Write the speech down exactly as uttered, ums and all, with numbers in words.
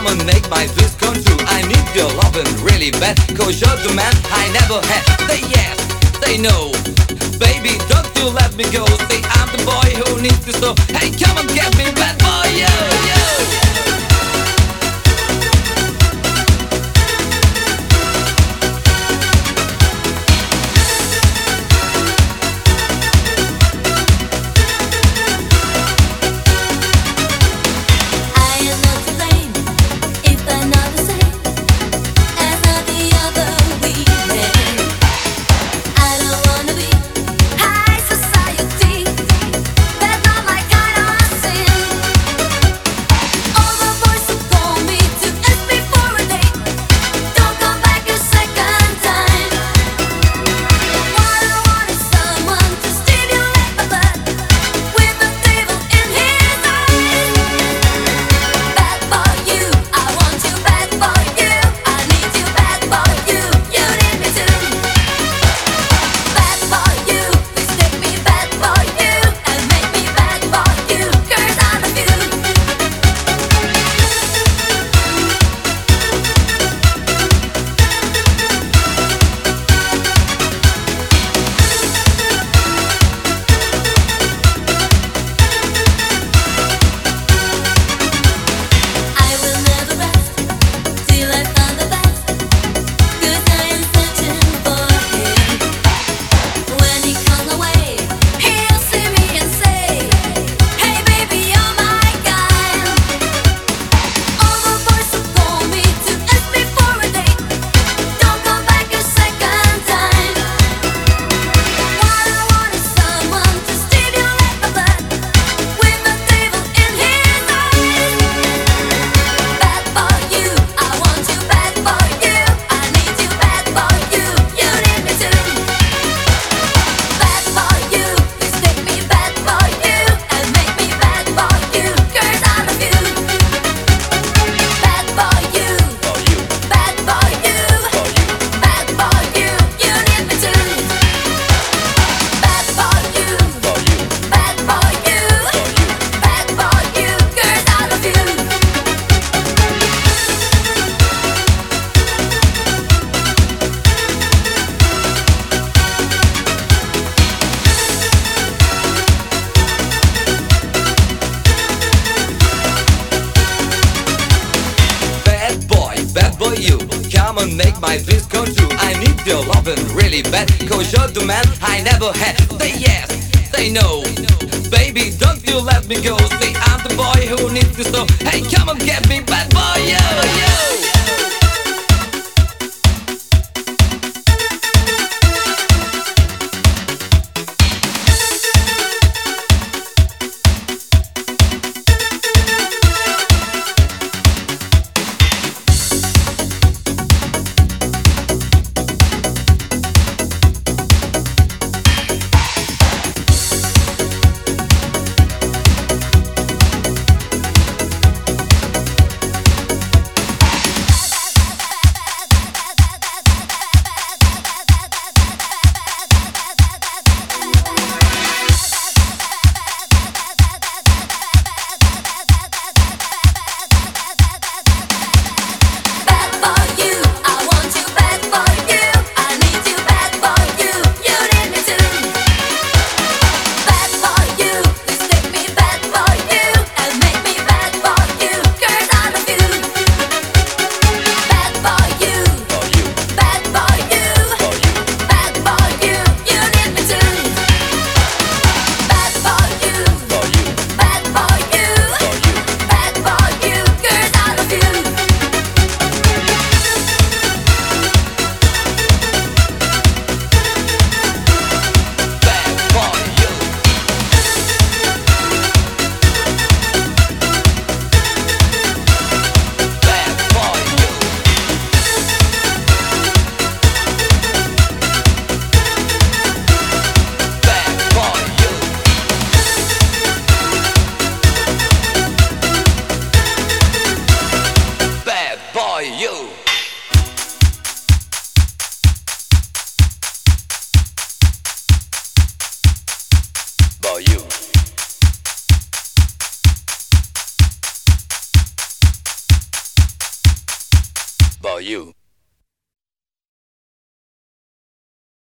Come and make my dreams come true. I need your loving really bad, cause you're the man I never had. Say yes, say no, baby, don't you let me go. Say I'm the boy who needs to so. Hey, come and get me, bad boy, yo, yo. You come and make my dreams come true. I need your loving really bad, cause you're the man I never had. Say yes, say no, baby, don't you let me go. Say I'm the boy who needs to so. Hey, come and get me, bad boy, yo, yo. about you.